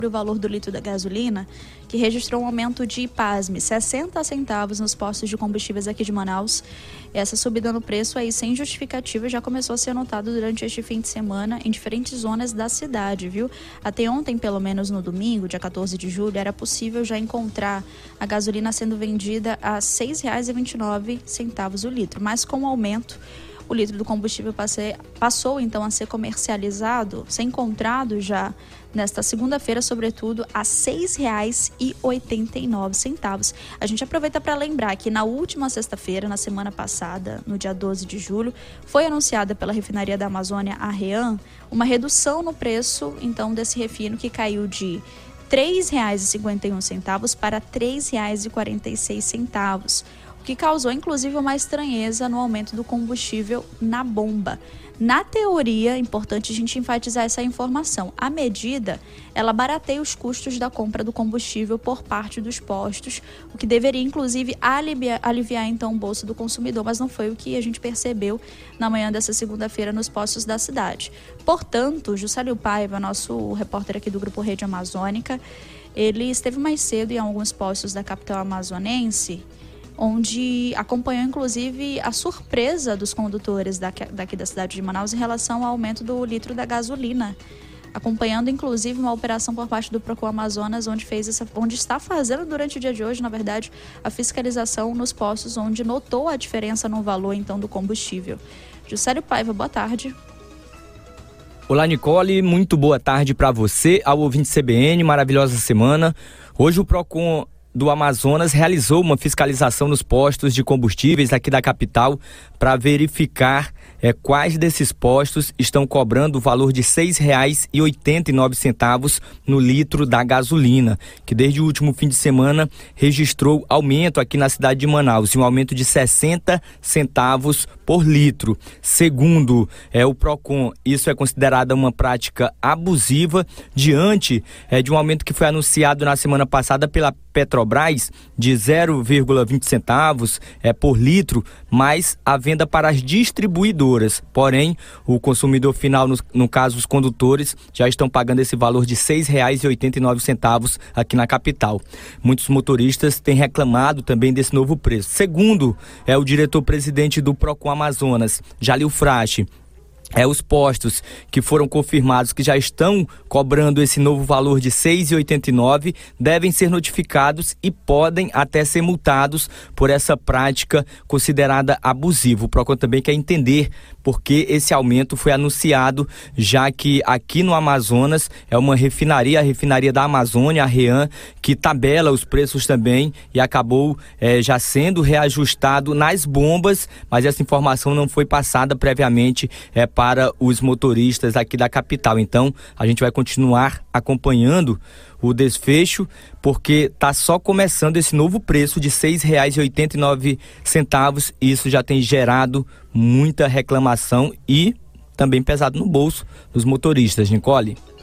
o valor do litro da gasolina, que registrou um aumento de, pasme, 60 centavos nos postos de combustíveis aqui de Manaus. Essa subida no preço aí sem justificativa já começou a ser notada durante este fim de semana em diferentes zonas da cidade, viu? Até ontem, pelo menos no domingo, dia 14 de julho, era possível já encontrar a gasolina sendo vendida a R$ 6,29 o litro, mas com o aumento, o litro do combustível passou então a ser comercializado, ser encontrado já nesta segunda-feira, sobretudo, a R$ 6,89. A gente aproveita para lembrar que na última sexta-feira, na semana passada, no dia 12 de julho, foi anunciada pela refinaria da Amazônia, a REAM, uma redução no preço então desse refino que caiu de R$ 3,51 para R$ 3,46. O que causou, inclusive, uma estranheza no aumento do combustível na bomba. Na teoria, é importante a gente enfatizar essa informação. A medida, ela barateia os custos da compra do combustível por parte dos postos, o que deveria, inclusive, aliviar então, o bolso do consumidor, mas não foi o que a gente percebeu na manhã dessa segunda-feira nos postos da cidade. Portanto, Juscelio Paiva, nosso repórter aqui do Grupo Rede Amazônica, ele esteve mais cedo em alguns postos da capital amazonense, onde acompanhou, inclusive, a surpresa dos condutores daqui da cidade de Manaus em relação ao aumento do litro da gasolina, acompanhando, inclusive, uma operação por parte do Procon Amazonas, onde está fazendo durante o dia de hoje, na verdade, a fiscalização nos postos, onde notou a diferença no valor, então, do combustível. Juscelio Paiva, boa tarde. Olá, Nicole, muito boa tarde para você, ao ouvinte CBN, maravilhosa semana. Hoje o Procon do Amazonas realizou uma fiscalização nos postos de combustíveis aqui da capital para verificar quais desses postos estão cobrando o valor de R$ 6,89 no litro da gasolina, que desde o último fim de semana registrou aumento aqui na cidade de Manaus, um aumento de 60 centavos por litro. Segundo o Procon, isso é considerada uma prática abusiva diante de um aumento que foi anunciado na semana passada pela Petrobras de 0,20 centavos por litro, mais a venda para as distribuidoras. Porém, o consumidor final, no caso os condutores, já estão pagando esse valor de R$ 6,89 aqui na capital. Muitos motoristas têm reclamado também desse novo preço. Segundo o diretor-presidente do Procon Amazonas, Jalil Frache, os postos que foram confirmados que já estão cobrando esse novo valor de R$ 6,89 devem ser notificados e podem até ser multados por essa prática considerada abusiva. O Procon também quer entender por que esse aumento foi anunciado, já que aqui no Amazonas é uma refinaria, a refinaria da Amazônia, a REAM, que tabela os preços também e acabou já sendo reajustado nas bombas, mas essa informação não foi passada previamente para os motoristas aqui da capital. Então, a gente vai continuar acompanhando o desfecho, porque está só começando esse novo preço de R$ 6,89 e isso já tem gerado muita reclamação e também pesado no bolso dos motoristas, Nicole.